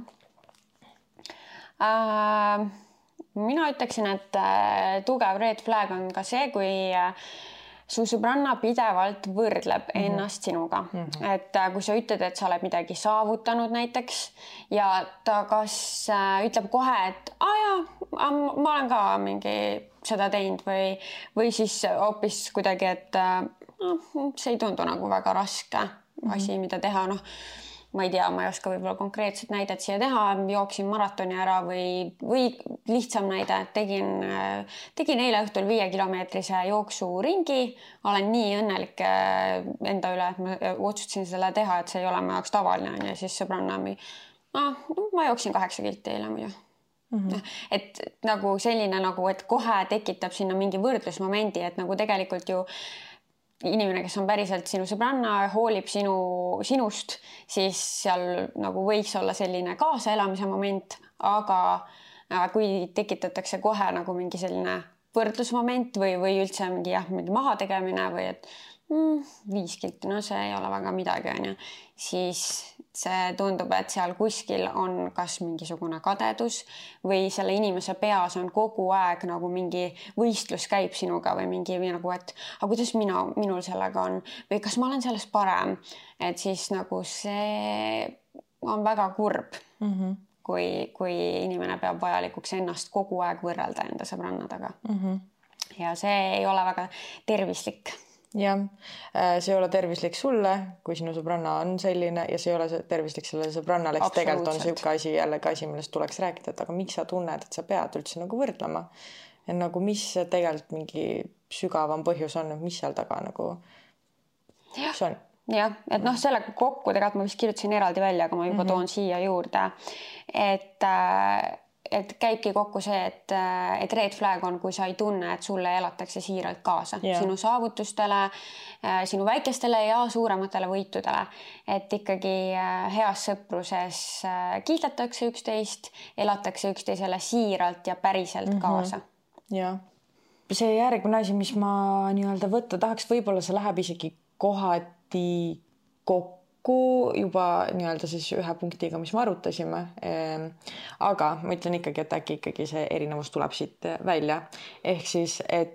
Äh, mina ütleksin, et äh, tugev red flag on ka see, kui äh, su sõbranna pidevalt võrdleb mm -hmm. ennast sinuga. Mm -hmm. Et äh, kui sa ütled, et sa oled midagi saavutanud näiteks ja ta kas äh, ütleb kohe, et aa jaa, ma olen ka mingi seda teinud või, või siis hoopis kuidagi, et äh, see ei tundu nagu väga raske mm -hmm. asi, mida teha, noh. Ma ei tea, ma ei oska võib-olla konkreetset näidet siia teha, jooksin maratoni ära või, või lihtsam näide, tegin, tegin eile õhtul viie kilomeetrise jooksuringi, olen nii õnnelik enda üle, et ma otsustasin selle teha, et see ei ole mu jaoks tavaline ja siis sõbranna mi, ah, ma jooksin kaheksa kilti eile muidu. Mm -hmm. Et nagu selline nagu, et kohe tekitab sinna mingi võrdlusmomendi, et nagu tegelikult ju inimene, kes on päriselt sinu sõbranna, hoolib sinu, sinust, siis seal nagu võiks olla selline kaasaelamise moment, aga kui tekitatakse kohe nagu mingi selline võrdlusmoment või, või üldse mingi jah, mingi mahategemine või et mm, viis kilti, no see ei ole väga midagi, on ju, siis see tundub, et seal kuskil on kas mingisugune kadedus või selle inimese peas on kogu aeg nagu mingi võistlus käib sinuga või mingi või nagu, et aga kuidas mina, minul sellega on või kas ma olen sellest parem, et siis nagu see on väga kurb, mm -hmm. kui, kui inimene peab vajalikuks ennast kogu aeg võrrelda enda sõbrannadega mm. -hmm. Ja see ei ole väga tervislik. Jah, see ei ole tervislik sulle, kui sinu sõbranna on selline ja see ei ole tervislik sellele sõbrannale, eks tegelikult on siuke asi jällegi asi, millest tuleks rääkida, et aga miks sa tunned, et sa pead üldse nagu võrdlema. et nagu mis tegelikult mingi sügavam põhjus on, mis seal taga nagu jah, on. jah, et noh, sellega kokku tegelikult ma vist kirjutasin eraldi välja, aga ma juba mm -hmm. toon siia juurde, et et käibki kokku see, et, et red flag on, kui sa ei tunne, et sulle elatakse siiralt kaasa yeah. sinu saavutustele, sinu väikestele ja suurematele võitudele. Et ikkagi heas sõpruses kiidetakse üksteist, elatakse üksteisele siiralt ja päriselt mm -hmm. kaasa. Jah. See järgmine asi, mis ma nii-öelda võtta tahaks, võib-olla see läheb isegi kohati kokku juba nii-öelda siis ühe punktiga, mis me arutasime. Aga ma ütlen ikkagi, et äkki ikkagi see erinevus tuleb siit välja. Ehk siis, et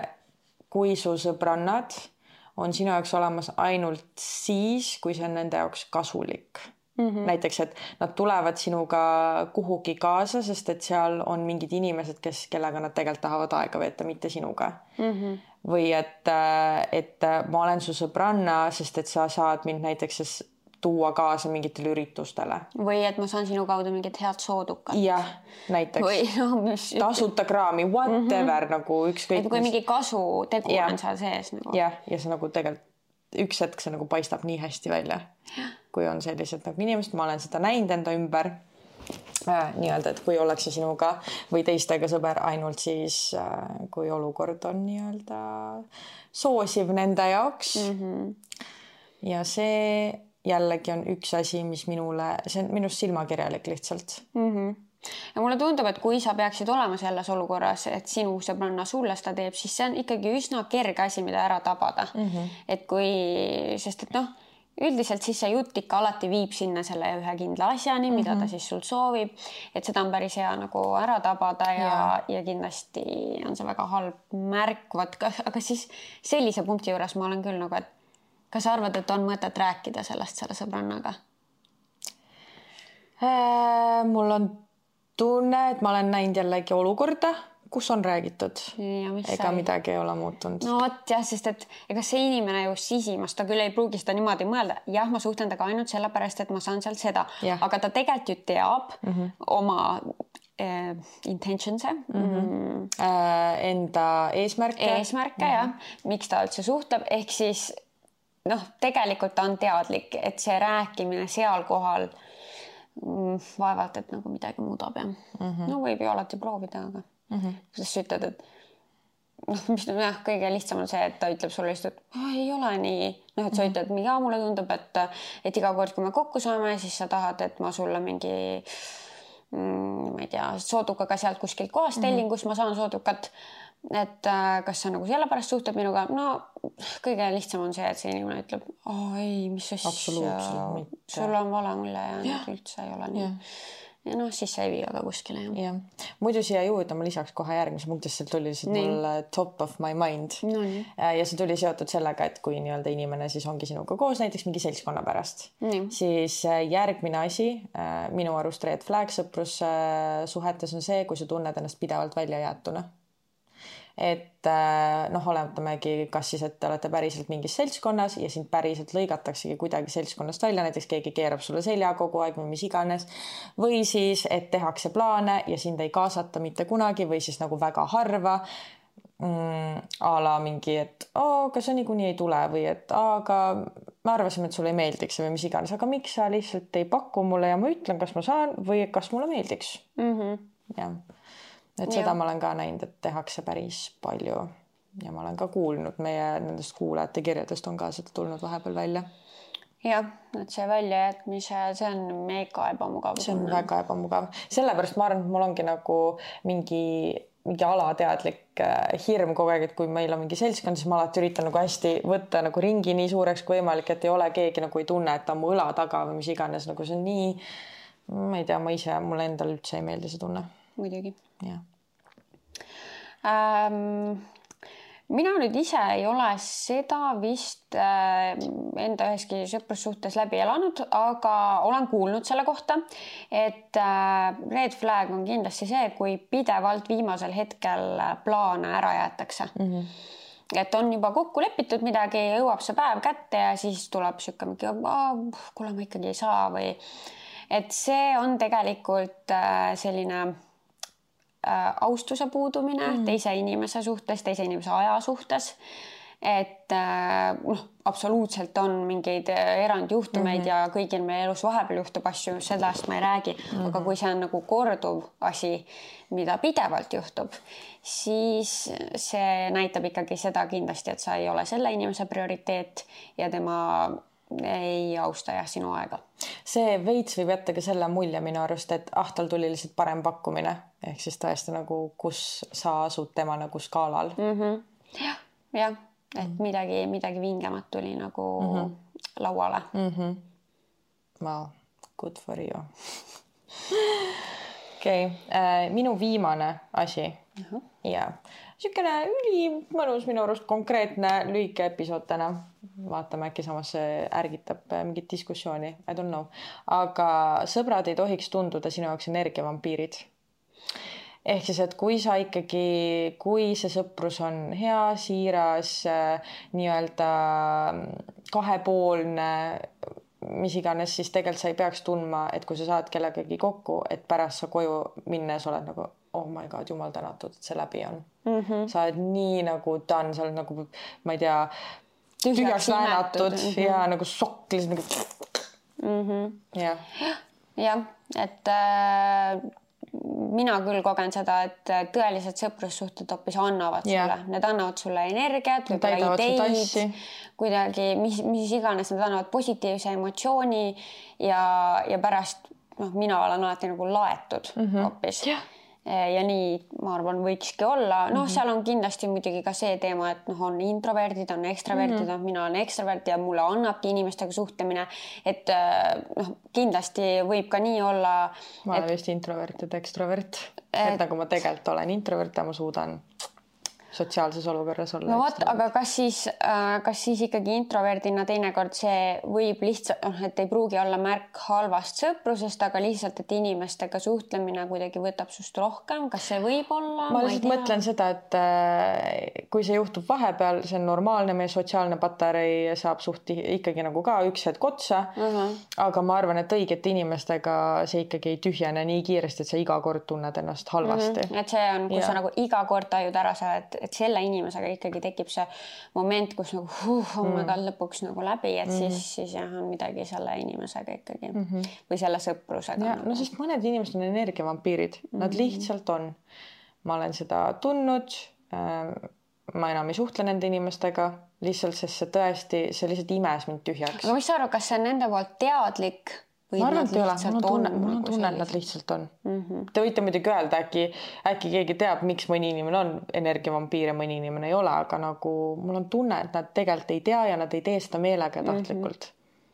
kui su sõbrannad on sinu jaoks olemas ainult siis, kui see on nende jaoks kasulik. Mm-hmm. Näiteks, et nad tulevad sinuga kuhugi kaasa, sest et seal on mingid inimesed, kes, kellega nad tegelikult tahavad aega veeta, mitte sinuga. Mm-hmm. Või et, et ma olen su sõbranna, sest et sa saad mind näiteks tuua kaasa mingitele üritustele. Või et ma saan sinu kaudu mingit head soodukat. Jah, näiteks. Või no, mis... tasuta kraami, whatever, mm -hmm. nagu ükskõik. Et kui mis... mingi kasu tegu ja. on seal sees. Nagu. Jah, ja see nagu tegelikult üks hetk see nagu paistab nii hästi välja. Kui on sellised nagu inimesed, ma olen seda näinud enda ümber. Äh, nii-öelda, et kui ollakse sinuga või teistega sõber ainult siis, äh, kui olukord on nii-öelda soosiv nende jaoks. Mm -hmm. Ja see jällegi on üks asi, mis minule, see on minust silmakirjalik lihtsalt. Mm -hmm. Ja mulle tundub, et kui sa peaksid olema selles olukorras, et sinu sõbranna sulle seda teeb, siis see on ikkagi üsna kerge asi, mida ära tabada. Mm -hmm. Et kui, sest et noh, üldiselt siis see jutt ikka alati viib sinna selle ühe kindla asjani, mida mm -hmm. ta siis sul soovib, et seda on päris hea nagu ära tabada ja, ja. ja kindlasti on see väga halb märk, aga siis sellise punkti juures ma olen küll nagu, et kas sa arvad, et on mõtet rääkida sellest selle sõbrannaga? Äh, mul on tunne, et ma olen näinud jällegi olukorda, kus on räägitud. Ega sai? Midagi ei ole muutunud. No vot jah, sest et ega see inimene ju sisimas, ta küll ei pruugi seda niimoodi mõelda. Jah, ma suhtlen taga ainult sellepärast, et ma saan sealt seda. Ja. Aga ta tegelikult ju teab mm -hmm. oma äh, intentionse. Mm -hmm. äh, enda eesmärke. Eesmärke, mm -hmm. jah. Miks ta üldse suhtleb, ehk siis noh, tegelikult ta on teadlik, et see rääkimine seal kohal mm, vaevalt, et nagu midagi muudab ja mm -hmm. no võib ju alati proovida, aga mm -hmm. kuidas sa ütled, et noh, mis jah, kõige lihtsam on see, et ta ütleb sulle lihtsalt, et oh, ei ole nii, noh, et sa ütled, et ja mulle tundub, et, et iga kord, kui me kokku saame, siis sa tahad, et ma sulle mingi mm, ma ei tea, soodukaga sealt kuskilt kohast tellin, mm -hmm. kus ma saan soodukat. Et äh, kas sa nagu sellepärast suhtled minuga? No kõige lihtsam on see, et see inimene ütleb, oh ei, mis asja, sul on vale mulje ja, ja. üldse ei ole nii. Ja, ja noh, siis see ei vii aga kuskile. Ja. Ja. Muidu siia juurde ma lisaks kohe järgmise punktist, see tuli lihtsalt mul top of my mind. No, nii. Ja see tuli seotud sellega, et kui nii-öelda inimene siis ongi sinuga koos näiteks mingi seltskonna pärast, nii. Siis järgmine asi minu arust red flag sõprus suhetes on see, kui sa tunned ennast pidevalt välja jäetuna. Et noh, oletamegi kas siis, et te olete päriselt mingis seltskonnas ja sind päriselt lõigataksegi kuidagi seltskonnast välja, näiteks keegi keerab sulle selja kogu aeg või mis iganes, või siis, et tehakse plaane ja sind ei kaasata mitte kunagi või siis nagu väga harva mm, a la mingi, et oo, kas sa niikuinii ei tule või et aga me arvasime, et sulle ei meeldiks või mis iganes, aga miks sa lihtsalt ei paku mulle ja ma ütlen, kas ma saan või kas mulle meeldiks. Mm-hmm. Ja. Et seda ja. Ma olen ka näinud, et tehakse päris palju ja ma olen ka kuulnud meie nendest kuulajate kirjadest on ka seda tulnud vahepeal välja. Jah, et see väljajätmise, see on mega ebamugav. See on väga ebamugav. Sellepärast ma arvan, et mul ongi nagu mingi, mingi alateadlik hirm kogu aeg, et kui meil on mingi seltskond, siis ma alati üritan nagu hästi võtta nagu ringi nii suureks kui võimalik, et ei ole keegi nagu ei tunne, et ta on mu õla taga või mis iganes, nagu see on nii, ma ei tea, ma ise, mulle endal üldse ei meeldi see tunne. Muidugi. Ja. Ähm, mina nüüd ise ei ole seda vist äh, enda üheski sõprussuhtes läbi elanud, aga olen kuulnud selle kohta, et äh, red flag on kindlasti see, kui pidevalt viimasel hetkel plaane ära jäetakse. Mm-hmm. Et on juba kokku lepitud midagi, jõuab see päev kätte ja siis tuleb siuke mingi, kuule ma ikkagi ei saa või et see on tegelikult äh, selline äh, austuse puudumine mm. teise inimese suhtes, teise inimese aja suhtes. Et äh, noh, absoluutselt on mingeid erandjuhtumeid mm -hmm. ja kõigil meie elus vahepeal juhtub asju, sellest ma ei räägi. Mm -hmm. aga kui see on nagu korduv asi, mida pidevalt juhtub, siis see näitab ikkagi seda kindlasti, et sa ei ole selle inimese prioriteet ja tema ei austa jah sinu aega. See veits võib jätta ka selle mulje minu arust, et ah, tal tuli lihtsalt parem pakkumine. Ehk siis tõesti nagu, kus sa asud tema nagu skaalal. Mm -hmm. jah, jah. Et midagi, midagi vingemat tuli nagu mm -hmm. lauale. Mm -hmm. Wow, good for you. Okei, okay. äh, minu viimane asi. Uh -huh. Ja siukene üli mõnus minu arust konkreetne lühike episood täna. Vaatame, äkki samas see ärgitab mingit diskussiooni. I don't know. Aga sõbrad ei tohiks tunduda sinu jaoks energiavampiirid. Ehk siis, et kui sa ikkagi, kui see sõprus on hea, siiras, nii-öelda kahepoolne, mis iganes, siis tegelikult sa ei peaks tundma, et kui sa saad kellegagi kokku, et pärast sa koju minnes oled nagu, oh my god, jumal tänatud, et see läbi on. Mm -hmm. Sa oled nii nagu done, sa oled nagu, ma ei tea, tühjaks väänatud mm -hmm. ja nagu sokklis nagu mm -hmm. ja. jah, et äh, mina küll kogen seda, et tõelised sõprussuhted hoopis annavad yeah. sulle. Need annavad sulle energiat, võib-olla ideid, kuidagi, mis, mis iganes, need annavad positiivse emotsiooni ja, ja pärast noh, mina olen alati nagu laetud mm -hmm. hoopis. Yeah. Ja nii, ma arvan, võikski olla. Noh, mm -hmm. seal on kindlasti muidugi ka see teema, et noh, on introverdid, on ekstraverdid, mm -hmm. mina olen ekstravert ja mulle annabki inimestega suhtlemine. Et noh, kindlasti võib ka nii olla. Ma olen et, vist introvert et ekstravert. Et, et nagu ma tegelikult olen introvert ja ma suudan sotsiaalses olukorras olla. No vot, aga kas siis, kas siis ikkagi introverdina teinekord see võib lihtsalt, et ei pruugi olla märk halvast sõprusest, aga lihtsalt, et inimestega suhtlemine kuidagi võtab sust rohkem. Kas see võib olla? Ma lihtsalt ma mõtlen seda, et kui see juhtub vahepeal, see on normaalne, meie sotsiaalne patarei saab suhti ikkagi nagu ka üks hetk otsa. Uh -huh. Aga ma arvan, et õigete inimestega see ikkagi ei tühjene nii kiiresti, et sa iga kord tunned ennast halvasti. Uh -huh. Et see on, kus ja. sa nagu iga kord tajud ära sa, et et selle inimesega ikkagi tekib see moment, kus nagu huh, on mm. -hmm. lõpuks nagu läbi, et mm -hmm. siis, siis jah, on midagi selle inimesega ikkagi mm -hmm. või selle sõprusega. Ja, no sest mõned inimesed on energiavampiirid, mm -hmm. nad lihtsalt on. Ma olen seda tundnud, ma enam ei suhtle nende inimestega, lihtsalt sest see tõesti, see lihtsalt imes mind tühjaks. Aga mis sa arvad, kas see on nende poolt teadlik? Ma arvan, et ei ole, mul on tunne, mul on tunne, et nad lihtsalt on. Mm -hmm. Te võite muidugi öelda, äkki, äkki keegi teab, miks mõni inimene on energiavampiir ja mõni inimene ei ole, aga nagu mul on tunne, et nad tegelikult ei tea ja nad ei tee seda meelega ja tahtlikult.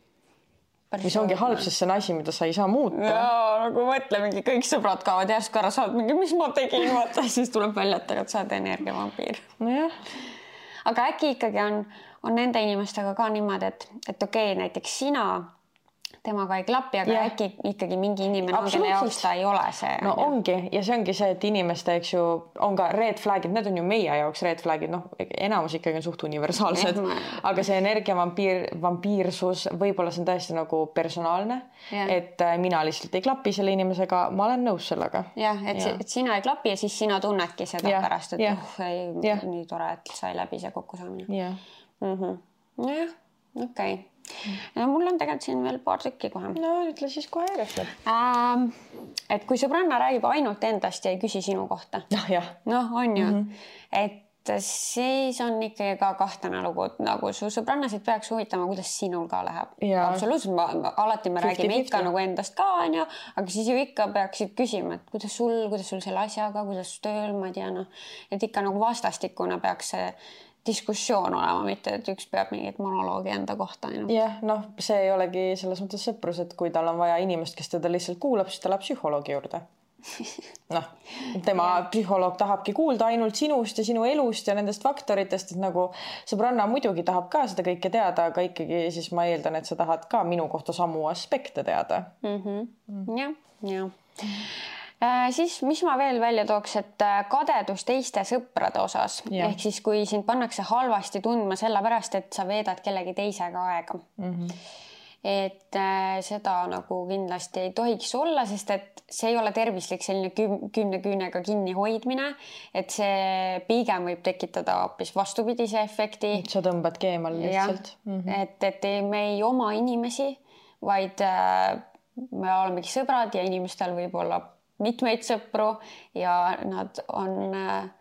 Mm -hmm. Mis ongi halb, sest see on asi, mida sa ei saa muuta. Jaa, nagu mõtle, mingi kõik sõbrad kaovad järsku ära, sa oled mingi, mis ma tegin, vaata, siis tuleb välja, et tegelikult sa oled energiavampiir. Nojah. Aga äkki ikkagi on, on nende inimestega ka niimoodi, et, et okei, okay, näiteks sina temaga ei klapi, aga yeah. äkki ikkagi mingi inimene on, kelle jaoks ta ei ole see. No on ongi ja see ongi see, et inimeste, eks ju, on ka red flagid, need on ju meie jaoks red flagid, noh, enamus ikkagi on suht universaalsed, yeah. aga see energiavampiir, vampiirsus, võib-olla see on täiesti nagu personaalne, yeah. et mina lihtsalt ei klapi selle inimesega, ma olen nõus sellega. Jah, et, ja. et sina ei klapi ja siis sina tunnedki seda yeah. pärast, et yeah. uh, ei, yeah. nii tore, et sai läbi see kokkusaamine. Yeah. Mm-hmm. Jah, okei. Okay. Ja mul on tegelikult siin veel paar tükki kohe. No ütle siis kohe järjest. Ähm, et kui sõbranna räägib ainult endast ja ei küsi sinu kohta. Noh, jah. Noh, on ju. Mm-hmm. Et siis on ikkagi ka kahtlane lugu, nagu su sõbrannasid peaks huvitama, kuidas sinul ka läheb. Ja. Absoluutselt, ma, alati me räägime ikka fifty nagu endast ka, on ju, aga siis ju ikka peaksid küsima, et kuidas sul, kuidas sul selle asjaga, kuidas tööl, ma ei tea, noh, et ikka nagu vastastikuna peaks see diskussioon olema, mitte et üks peab mingit monoloogi enda kohta. Jah, noh, see ei olegi selles mõttes sõprus, et kui tal on vaja inimest, kes teda lihtsalt kuulab, siis ta läheb psühholoogi juurde. Noh, tema psühholoog tahabki kuulda ainult sinust ja sinu elust ja nendest faktoritest, et nagu sõbranna muidugi tahab ka seda kõike teada, aga ikkagi siis ma eeldan, et sa tahad ka minu kohta samu aspekte teada. Mm-hmm. Mm. Jah, jah. Äh, siis mis ma veel välja tooks, et kadedus teiste sõprade osas, ja. Ehk siis kui sind pannakse halvasti tundma selle pärast, et sa veedad kellegi teisega aega. Mm-hmm. et äh, seda nagu kindlasti ei tohiks olla, sest et see ei ole tervislik selline küm, kümne küünega kinni hoidmine, et see pigem võib tekitada hoopis vastupidise efekti. Sa tõmbad keemal lihtsalt. Mm -hmm. Et, et ei, me ei oma inimesi, vaid äh, me olemegi sõbrad ja inimestel võib olla mitmeid sõpru ja nad on äh,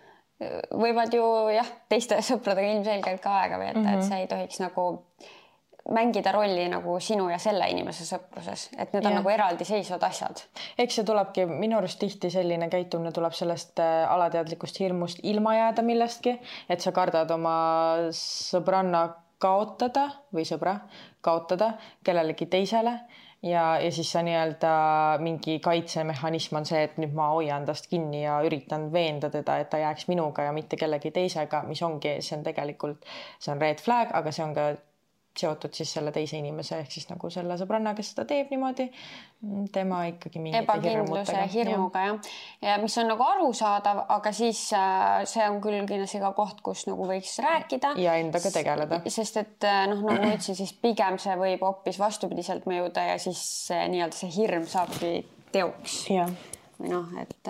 võivad ju jah, teiste sõpradega ilmselgelt ka aega veeta, mm -hmm. et see ei tohiks nagu mängida rolli nagu sinu ja selle inimese sõpruses, et need on ja. nagu eraldiseisvad asjad. Eks see tulebki, minu arust tihti selline käitumine tuleb sellest alateadlikust hirmust ilma jääda millestki, et sa kardad oma sõbranna kaotada või sõbra kaotada kellelegi teisele ja, ja siis sa nii-öelda mingi kaitsemehhanism on see, et nüüd ma hoian tast kinni ja üritan veenda teda, et ta jääks minuga ja mitte kellegi teisega, mis ongi, see on tegelikult, see on red flag, aga see on ka seotud siis selle teise inimese ehk siis nagu selle sõbranna, kes seda teeb niimoodi, tema ikkagi mingite ebakindluse hirmuga jah. Ja mis on nagu arusaadav, aga siis see on küll kindlasti ka koht, kus nagu võiks rääkida. Ja endaga tegeleda. Sest et noh, nagu ma ütlesin, siis pigem see võib hoopis vastupidiselt mõjuda ja siis see, nii-öelda see hirm saabki teoks. Ja. Või noh, et,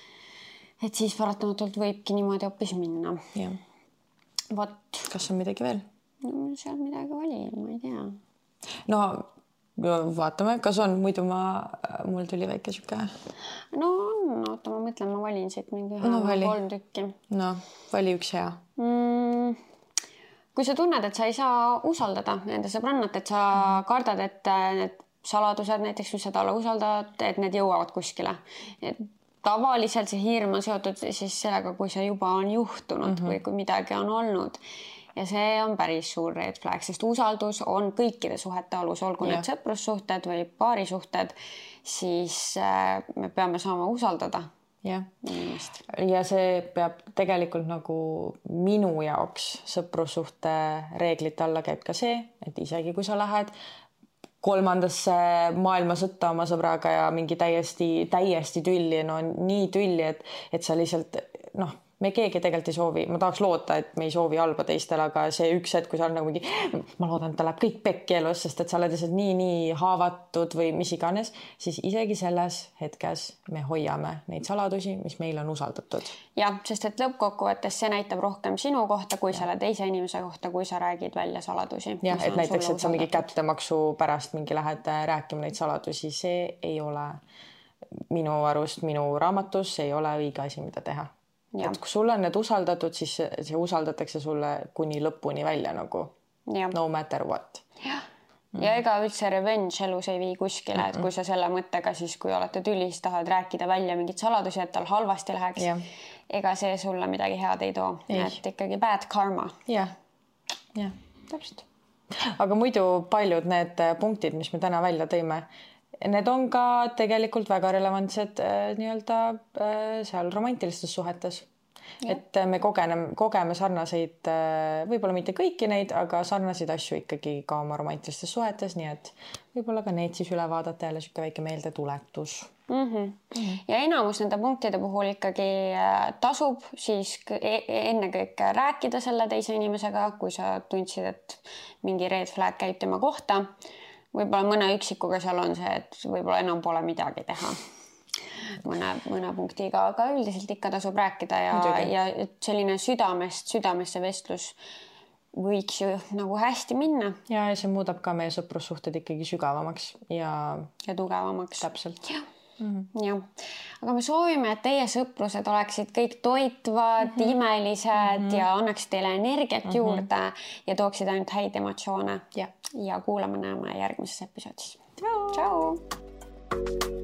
et siis paratamatult võibki niimoodi hoopis minna. Ja. Vot. Kas on midagi veel? No seal midagi oli, ma ei tea. No vaatame, kas on, muidu ma, mul tuli väike siuke. No on, oota, ma mõtlen, ma valin siit mingi ühe no, kolm tükki. No, vali üks hea. Mm, kui sa tunned, et sa ei saa usaldada nende sõbrannat, et sa kardad, et need saladused näiteks, mis sa talle usaldad, et need jõuavad kuskile. Et tavaliselt see hirm on seotud siis sellega, kui see juba on juhtunud mm -hmm. või kui midagi on olnud. Ja see on päris suur red flag, sest usaldus on kõikide suhete alus, olgu ja. Need sõprussuhted või paarisuhted, siis me peame saama usaldada. Ja. ja see peab tegelikult nagu minu jaoks sõprussuhte reeglite alla käib ka see, et isegi kui sa lähed kolmandasse maailmasõtta oma sõbraga ja mingi täiesti, täiesti tülli, no nii tülli, et, et sa lihtsalt noh, me keegi tegelikult ei soovi, ma tahaks loota, et me ei soovi halba teistele, aga see üks hetk, kui sa on nagu mingi, ma loodan, et ta läheb kõik pekki elus, sest et sa oled lihtsalt nii, nii haavatud või mis iganes, siis isegi selles hetkes me hoiame neid saladusi, mis meil on usaldatud. Jah, sest et lõppkokkuvõttes see näitab rohkem sinu kohta, kui ja. Selle teise inimese kohta, kui sa räägid välja saladusi. Jah, et näiteks, et sa mingi kättemaksu pärast mingi lähed rääkima neid saladusi, see ei ole minu arust, minu raamatus ei ole õige asi, mida teha. Ja. Et kui sul on need usaldatud, siis see usaldatakse sulle kuni lõpuni välja nagu ja. No matter what. Ja, mm. ja ega üldse revenge elus ei vii kuskile, mm -mm. et kui sa selle mõttega siis, kui olete tülis, tahad rääkida välja mingit saladusi, et tal halvasti läheks, ja. Ega see sulle midagi head ei too. Ei. Et ikkagi bad karma. Jah, jah, täpselt. Aga muidu paljud need punktid, mis me täna välja tõime, need on ka tegelikult väga relevantsed äh, nii-öelda äh, seal romantilistes suhetes. Ja. Et me kogeme, kogeme sarnaseid, äh, võib-olla mitte kõiki neid, aga sarnaseid asju ikkagi ka oma romantilistes suhetes, nii et võib-olla ka need siis üle vaadata jälle siuke väike meeldetuletus. Mm-hmm. Mm-hmm. Ja enamus nende punktide puhul ikkagi tasub siis ennekõike rääkida selle teise inimesega, kui sa tundsid, et mingi red flag käib tema kohta. Võib-olla mõne üksikuga seal on see, et võib-olla enam pole midagi teha mõne, mõne punktiga, aga üldiselt ikka tasub rääkida ja, ja selline südamest, südamesse vestlus võiks ju nagu hästi minna. Ja, ja see muudab ka meie sõprussuhted ikkagi sügavamaks ja, ja tugevamaks. Täpselt. Ja. Mm-hmm. Ja. Aga me soovime, et teie sõprused oleksid kõik toitvad, mm-hmm. imelised mm-hmm. ja annaksid teile energiat mm-hmm. juurde ja tooksid ainult häid emotsioone. Ja, ja kuulame, näeme järgmises episoodis. Tšau! Tšau!